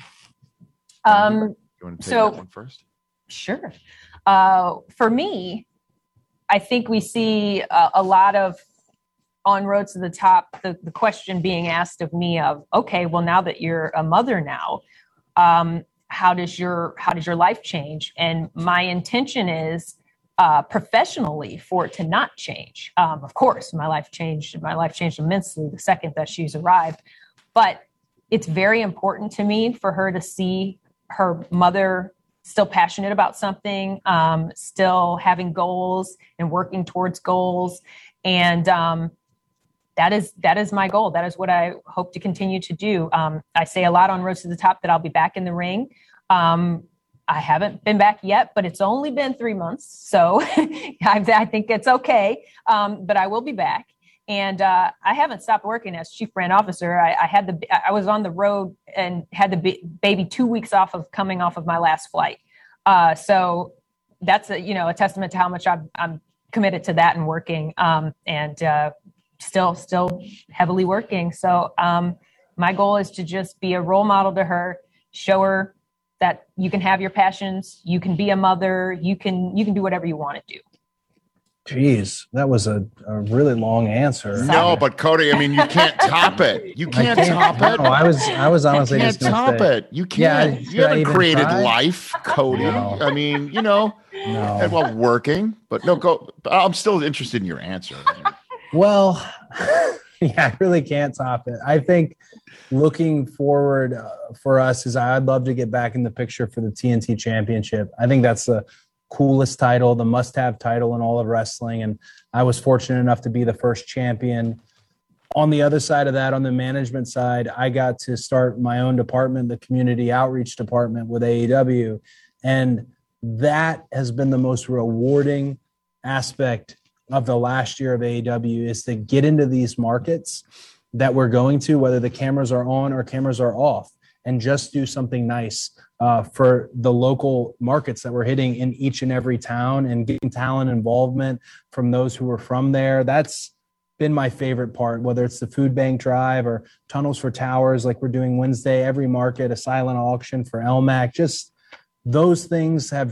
Um, you want to take so, that one first? Sure. Uh, for me, I think we see a, a lot of on Roads to the Top, the, the question being asked of me of, okay, well, now that you're a mother now, um, how does your, how does your life change? And my intention is uh, professionally for it to not change. Um, of course, my life changed. My life changed immensely the second that she's arrived, but it's very important to me for her to see her mother still passionate about something, um, still having goals and working towards goals. And um, that is that is my goal. That is what I hope to continue to do. Um, I say a lot on Roads to the Top that I'll be back in the ring. Um, I haven't been back yet, but it's only been three months. So I, I think it's okay. Um, but I will be back. And uh, I haven't stopped working as chief brand officer. I, I had the I was on the road and had the b- baby two weeks off of coming off of my last flight. Uh, so that's a, you know, a testament to how much I'm, I'm committed to that and working um, and uh, still still heavily working. So um, my goal is to just be a role model to her, show her that you can have your passions, you can be a mother, you can you can do whatever you want to do. Jeez, that was a, a really long answer. No, but Cody, I mean, you can't top it. You can't, I can't top it. No, I was, I was honestly you just can't gonna top say, it. You Yeah, can't. should you I haven't even created try? life, Cody. No. I mean, you know, No. and well, working, but no, go. I'm still interested in your answer. Well, yeah, I really can't top it. I think looking forward uh, for us is I'd love to get back in the picture for the T N T Championship. I think that's the coolest title, the must-have title in all of wrestling. And I was fortunate enough to be the first champion. On the other side of that, on the management side, I got to start my own department, the community outreach department with A E W. And that has been the most rewarding aspect of the last year of A E W, is to get into these markets that we're going to, whether the cameras are on or cameras are off, and just do something nice uh, for the local markets that we're hitting in each and every town, and getting talent involvement from those who are from there. That's been my favorite part, whether it's the food bank drive or tunnels for towers, like we're doing Wednesday, every market, a silent auction for L M A C. Just those things have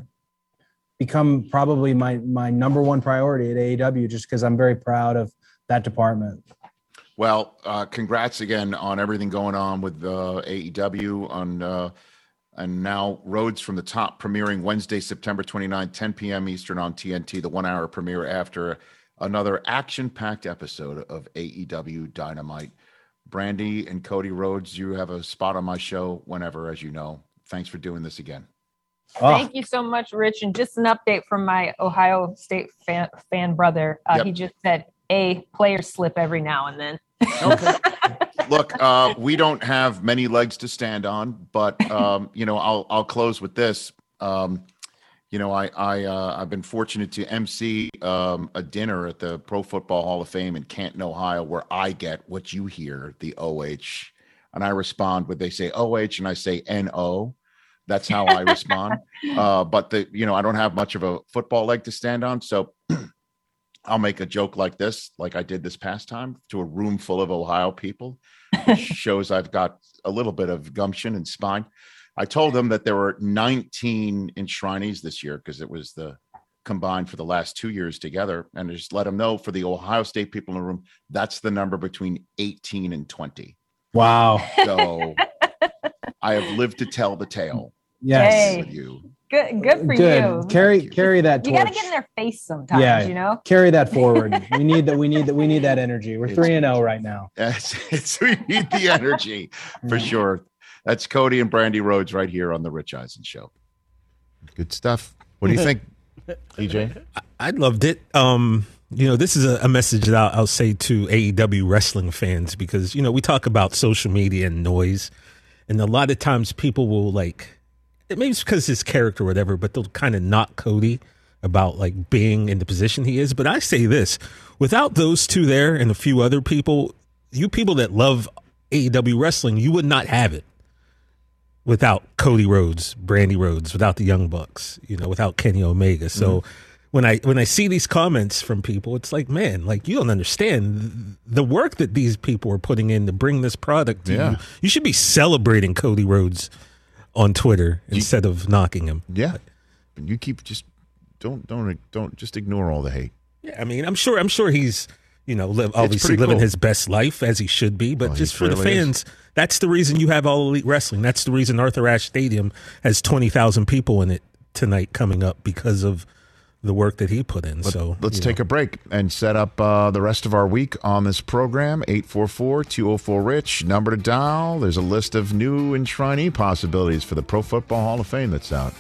become probably my, my number one priority at A E W, just because I'm very proud of that department. Well, uh, congrats again on everything going on with uh, A E W on, uh, and now Roads from the Top premiering Wednesday, September twenty-ninth, ten p.m. Eastern on T N T, the one-hour premiere after another action-packed episode of A E W Dynamite. Brandy and Cody Rhodes, you have a spot on my show whenever, as you know. Thanks for doing this again. Oh. Thank you so much, Rich. And just an update from my Ohio State fan, fan brother. Uh, Yep. He just said, a players slip every now and then. Okay. Look, uh, we don't have many legs to stand on, but um, you know, I'll I'll close with this. Um, you know, I I uh, I've been fortunate to emcee um, a dinner at the Pro Football Hall of Fame in Canton, Ohio, where I get what you hear, the O H, and I respond with they say O H, and I say N O. That's how I respond. Uh, but the you know, I don't have much of a football leg to stand on, so. I'll make a joke like this, like I did this past time, to a room full of Ohio people. Which shows I've got a little bit of gumption and spine. I told them that there were nineteen enshrinees this year because it was the combined for the last two years together. And I just let them know, for the Ohio State people in the room, that's the number between eighteen and twenty. Wow. So I have lived to tell the tale. Yes. Hey. With you. Good, good for Good. you. Carry carry that You torch. got to get in their face sometimes, yeah, you know? carry that forward. We need that. We need that. We need that energy. We're It's- three and zero right now. It's, it's, we need the energy for sure. That's Cody and Brandy Rhodes right here on the Rich Eisen Show. Good stuff. What do you think, E J? I loved it. Um, you know, this is a, a message that I'll, I'll say to A E W wrestling fans, because, you know, we talk about social media and noise, and a lot of times people will like, maybe it's because his character or whatever, but they'll kind of knock Cody about like being in the position he is. But I say this, without those two there and a few other people, you people that love A E W wrestling, you would not have it without Cody Rhodes, Brandy Rhodes, without the Young Bucks, you know, without Kenny Omega. So Mm-hmm. when I when I see these comments from people, it's like, man, like, you don't understand the work that these people are putting in to bring this product to Yeah. you. You should be celebrating Cody Rhodes on Twitter instead of knocking him. Yeah. And you keep just don't don't don't just ignore all the hate. Yeah, I mean, I'm sure I'm sure he's, you know, live, It's obviously pretty living cool. his best life as he should be, but Well, he just for the clearly is. fans, that's the reason you have All Elite Wrestling. That's the reason Arthur Ashe Stadium has twenty thousand people in it tonight coming up, because of the work that he put in. Let, so let's you take know. a break and set up uh, the rest of our week on this program. eight four four, two oh four, RICH, number to dial. There's a list of new enshrinee possibilities for the Pro Football Hall of Fame that's out.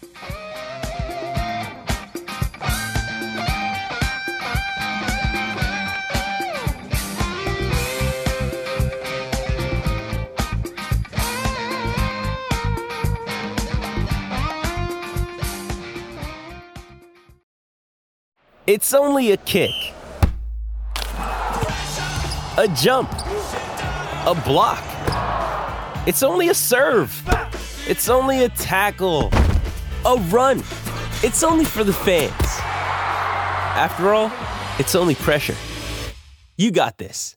It's only a kick, a jump, a block. It's only a serve. It's only a tackle, a run. It's only for the fans. After all, it's only pressure. You got this.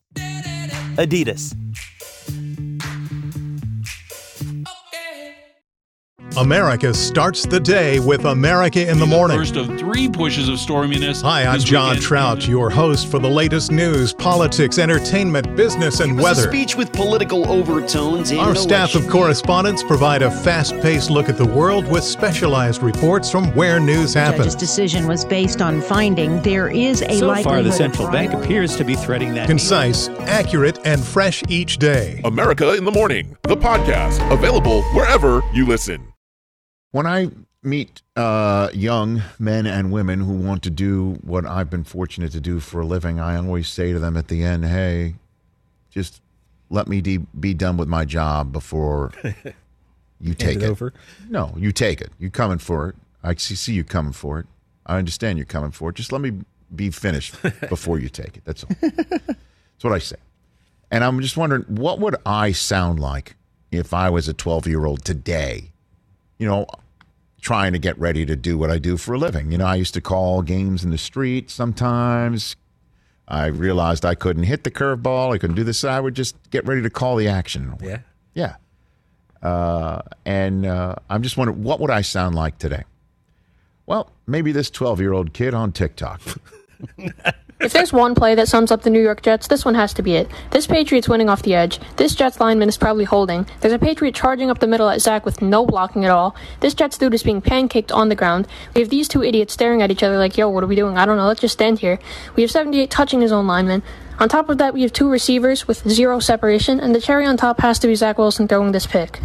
Adidas. America starts the day with America in the Morning. First of three pushes of storminess. Hi, I'm John weekend. Trout, your host for the latest news, politics, entertainment, business, and it was weather. A speech with political overtones. And Our staff of correspondents provide a fast-paced look at the world with specialized reports from where news The happens. judge's decision was based on finding there is a so likelihood far, the of central crime. bank appears to be threading that. Concise, accurate, and fresh each day. America in the Morning, the podcast, available wherever you listen. When I meet uh, young men and women who want to do what I've been fortunate to do for a living, I always say to them at the end, hey, just let me de- be done with my job before you take it it. over? No, you take it. You're coming for it. I see see you coming for it. I understand you're coming for it. Just let me be finished before you take it. That's all. That's what I say. And I'm just wondering, what would I sound like if I was a twelve-year-old today, you know, trying to get ready to do what I do for a living? You know, I used to call games in the street sometimes. I realized I couldn't hit the curveball. I couldn't do this. So I would just get ready to call the action. Yeah. Yeah. Uh, and uh, I'm just wondering, what would I sound like today? Well, maybe this twelve-year-old kid on TikTok. If there's one play that sums up the New York Jets, this one has to be it. This Patriot's winning off the edge. This Jets lineman is probably holding. There's a Patriot charging up the middle at Zach with no blocking at all. This Jets dude is being pancaked on the ground. We have these two idiots staring at each other like, yo, what are we doing? I don't know. Let's just stand here. We have seventy-eight touching his own lineman. On top of that, we have two receivers with zero separation, and the cherry on top has to be Zach Wilson throwing this pick.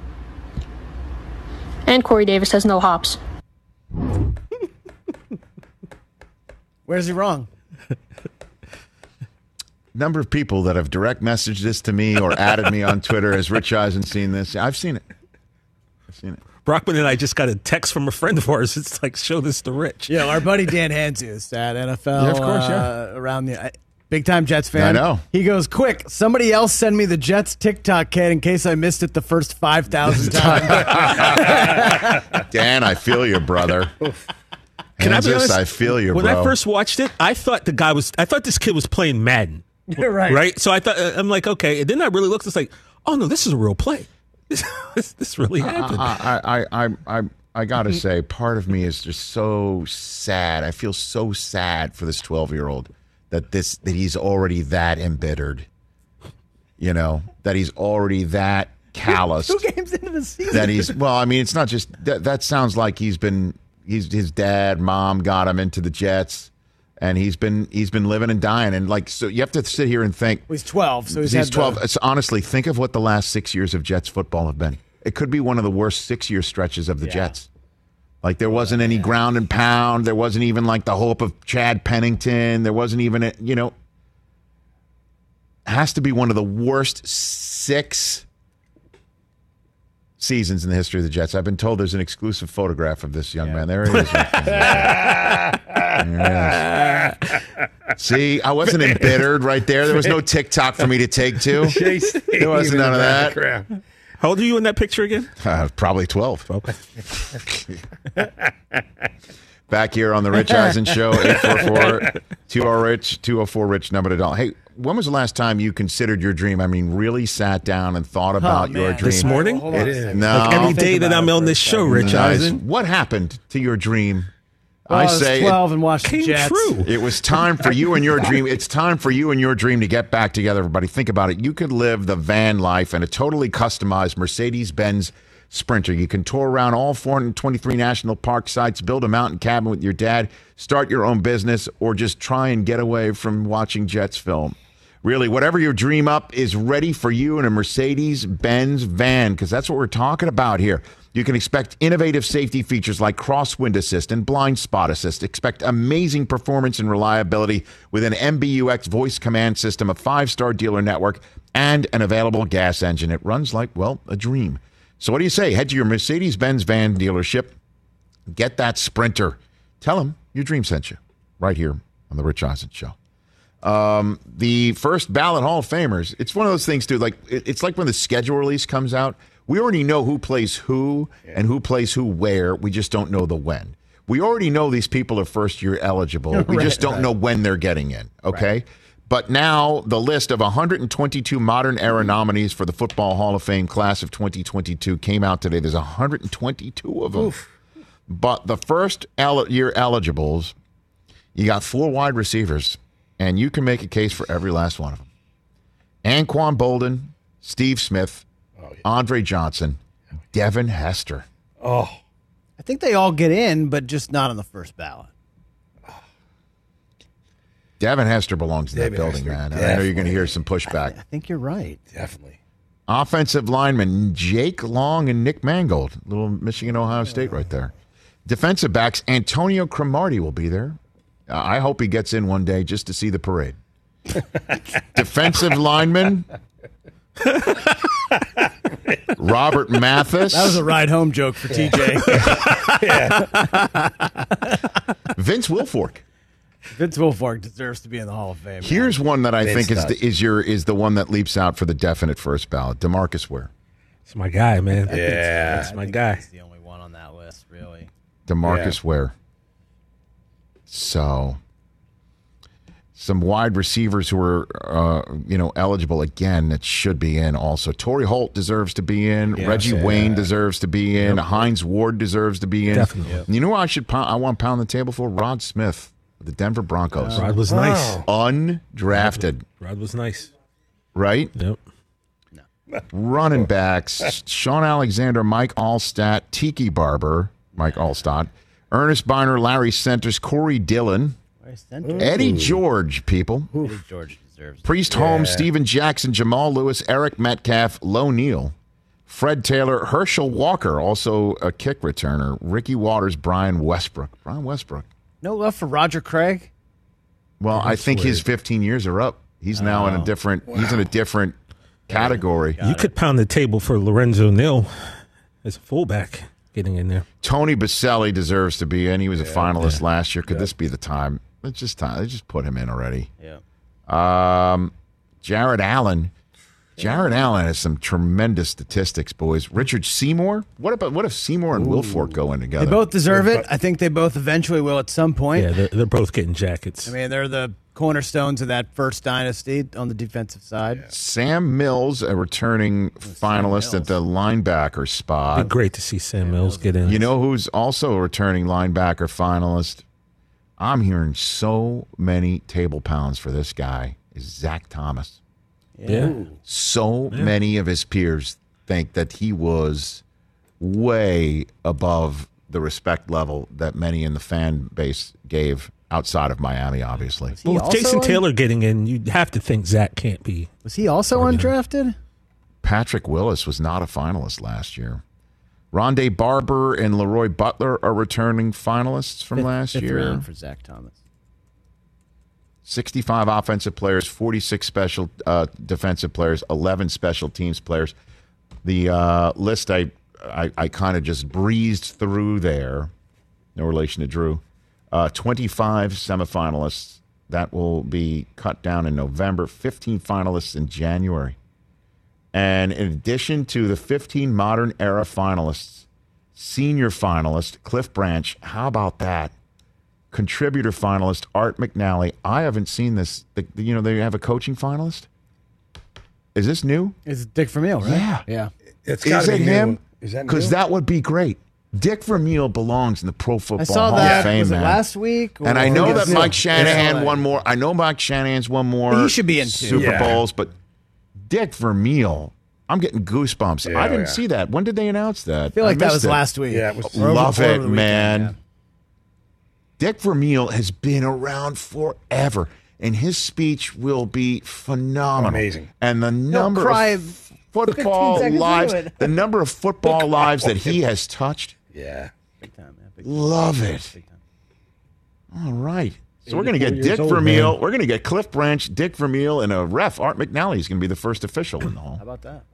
And Corey Davis has no hops. Where's he wrong? Number of people that have direct messaged this to me or added me on Twitter. Has Rich Eisen seen this? I've seen it. I've seen it. Brockman and I just got a text from a friend of ours. It's like, show this to Rich. Yeah, our buddy Dan Hanzus at N F L. Yeah, of course, yeah. Uh, around the big time Jets fan. I know. He goes, quick, somebody else send me the Jets TikTok kid in case I missed it the first five thousand times. Dan, I feel you, brother. Can I be Hanzus, honest? I feel you, when bro. I first watched it, I thought the guy was, I thought this kid was playing Madden. Right. Right? So I thought, I'm like, okay. And then I really looked, it's like, oh no, this is a real play. This, this, this really happened. I, I, I, I, I got to say, part of me is just so sad. I feel so sad for this twelve-year-old that this that he's already that embittered. You know, that he's already that calloused. Two games into the season. That he's well. I mean, it's not just that. That sounds like he's been. He's his dad, mom got him into the Jets, and he's been he's been living and dying. And like, so you have to sit here and think. Well, he's twelve, so he's, he's had twelve. The... It's honestly, think of what the last six years of Jets football have been. It could be one of the worst six-year stretches of the Yeah. Jets. Like there wasn't any ground and pound. There wasn't even like the hope of Chad Pennington. There wasn't even a, you know. Has to be one of the worst six seasons in the history of the Jets. I've been told there's an exclusive photograph of this young man. There it is. There it is. See, I wasn't embittered right there. There was no TikTok for me to take to. There wasn't none of that. How old are you in that picture again? Uh, probably twelve. Okay. Back here on the Rich Eisen Show, eight four four, two oh Rich, two oh four Rich, number to dial. Hey, when was the last time you considered your dream? I mean, really sat down and thought about Oh, your man. dream? This morning? Hold on a second. No. Like every day that I'm on this for a show, Rich Nice. Eisen. What happened to your dream? Well, I I was say twelve and watched the Came Jets. true. it was time for you and your dream. It's time for you and your dream to get back together, everybody. Think about it. You could live the van life in a totally customized Mercedes-Benz Sprinter. You can tour around all four hundred twenty-three national park sites, build a mountain cabin with your dad, start your own business, or just try and get away from watching Jets film. Really, whatever your dream up is ready for you in a Mercedes-Benz van, because that's what we're talking about here. You can expect innovative safety features like crosswind assist and blind spot assist. Expect amazing performance and reliability with an M B U X voice command system, a five-star dealer network, and an available gas engine. It runs like, well, a dream. So what do you say? Head to your Mercedes-Benz van dealership. Get that Sprinter. Tell them your dream sent you right here on the Rich Eisen Show. Um, the first ballot Hall of Famers. It's one of those things, dude. Like it, it's like when the schedule release comes out. We already know who plays who yeah. and who plays who where. We just don't know the when. We already know these people are first year eligible. We right, just don't right. know when they're getting in. Okay. Right. But now the list of one hundred twenty-two modern era nominees for the Football Hall of Fame class of twenty twenty-two came out today. There's one hundred twenty-two of them. Oof. But the first el- year eligibles, you got four wide receivers, and you can make a case for every last one of them. Anquan Bolden, Steve Smith, oh, yeah. Andre Johnson, Devin Hester. Oh. I think they all get in, but just not on the first ballot. Devin Hester belongs in Devin that building, Hester, man. definitely. I know you're going to hear some pushback. I, I think you're right. Definitely. Offensive linemen Jake Long and Nick Mangold. Little Michigan-Ohio State right there. Defensive backs Antonio Cromartie will be there. Uh, I hope he gets in one day just to see the parade. Defensive lineman Robert Mathis. That was a ride home joke for T J. Vince Wilfork. Vince Wilfork deserves to be in the Hall of Fame. Man. Here's one that I Vince think is does. the, is your is the one that leaps out for the definite first ballot. DeMarcus Ware. It's my guy, man. Yeah. That's my guy. He's the only one on that list, really. DeMarcus Yeah. Ware. So, some wide receivers who are, uh, you know, eligible again that should be in also. Torrey Holt deserves to be in. Yes, Reggie yeah. Wayne deserves to be in. Yep. Hines Ward deserves to be in. Definitely. Yep. You know who I should pound, I want to pound the table for? Rod Smith, the Denver Broncos. Rod was nice. Undrafted, Rod was nice. right? Yep. Running backs, Sean Alexander, Mike Allstott, Tiki Barber, Mike Allstott, Ernest Biner, Larry Centers, Corey Dillon, Eddie George, people. Eddie George deserves it. Priest Holmes, Steven Jackson, Jamal Lewis, Eric Metcalf, Lo Neal, Fred Taylor, Herschel Walker, also a kick returner, Ricky Waters, Brian Westbrook. Brian Westbrook. No love for Roger Craig? Well, I think his fifteen years are up. He's now in a different he's in a different category. You could pound the table for Lorenzo Neal as a fullback getting in there. Tony Baselli deserves to be in. He was a finalist last year. Could this be the time? It's just time. They just put him in already. Yeah. Um, Jared Allen. Jared Allen has some tremendous statistics, boys. Richard Seymour. What about what if Seymour and Wilfork go in together? They both deserve it. I think they both eventually will at some point. Yeah, they're, they're both getting jackets. I mean, they're the cornerstones of that first dynasty on the defensive side. Sam Mills, a returning finalist at the linebacker spot. It'd be great to see Sam Mills get in. You know who's also a returning linebacker finalist? I'm hearing so many table pounds for this guy is Zach Thomas. Yeah. So Yeah. many of his peers think that he was way above the respect level that many in the fan base gave outside of Miami, obviously. Well, with Jason Taylor getting in, you'd have to think Zach can't be. Was he also undrafted? Patrick Willis was not a finalist last year. Rondé Barber and Leroy Butler are returning finalists from Fifth- last fifth year. round for Zach Thomas. sixty-five offensive players, forty-six special uh, defensive players, eleven special teams players. The uh, list I I, I kind of just breezed through there. No relation to Drew. Uh, twenty-five semifinalists. That will be cut down in November. fifteen finalists in January. And in addition to the fifteen modern era finalists, senior finalist Cliff Branch, how about that? Contributor finalist Art McNally. I haven't seen this. The, you know, they have a coaching finalist. Is this new? It's Dick Vermeil, right? Yeah. Yeah. It's Is gotta it be new. him? Is that Because new? that would be great. Dick Vermeil belongs in the Pro Football I saw Hall that. of Fame, Was it man. last week? And I or- know Yes. that Mike Yeah. Shanahan Yeah. won more. I know Mike Shanahan's won more. He should be in too. Super Yeah. Bowls, but Dick Vermeil, I'm getting goosebumps. Yeah, I didn't yeah. see that. When did they announce that? I feel like that missed was it. last week. Yeah, it was- Or over- Love or over it, the weekend, man. yeah. Dick Vermeil has been around forever, and his speech will be phenomenal. Amazing. And the number cry of football seconds lives, into it. the number of football lives that he has touched, Yeah. Big time, man. Big time. love it. Big time. All right. So we're going to get eighty-four Dick years old, Vermeil. man. We're going to get Cliff Branch, Dick Vermeil, and a ref, Art McNally, is going to be the first official in the hall. How about that?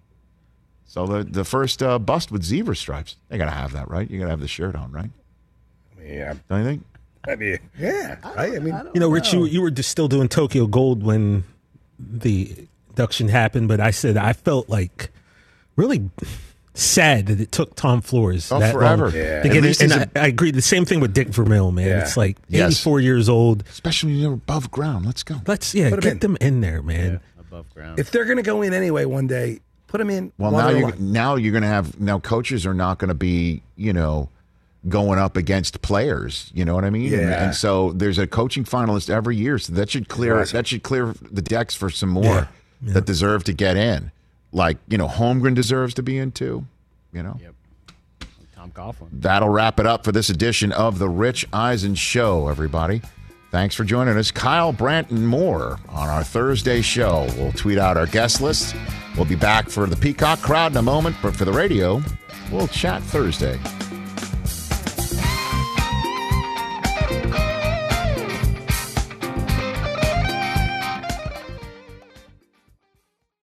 So the the first uh, bust with zebra stripes. They got to have that, right? You got to have the shirt on, right? Yeah. Don't you think? I mean, yeah. I, I mean, You know, Rich, you, you were just still doing Tokyo Gold when the induction happened, but I said I felt like really sad that it took Tom Flores Oh, that forever. long Yeah. to At get least it. he's And a- I, I agree. The same thing with Dick Vermeil, man. Yeah. It's like Yes. eighty-four years old. Especially when you're above ground. Let's go. Let's yeah, Put him get in. them in there, man. Above ground. If they're going to go in anyway one day, put them in. Well, while now they're you're alive. now you're going to have now coaches are not going to be you know going up against players. You know what I mean? And, Yeah. and so there's a coaching finalist every year, so that should clear Awesome. that should clear the decks for some more Yeah. Yeah. that deserve to get in. Like you know, Holmgren deserves to be in too. You know. Yep. Tom Coughlin. That'll wrap it up for this edition of the Rich Eisen Show, everybody. Thanks for joining us. Kyle Brandt and more on our Thursday show. We'll tweet out our guest list. We'll be back for the Peacock crowd in a moment, but for the radio, we'll chat Thursday.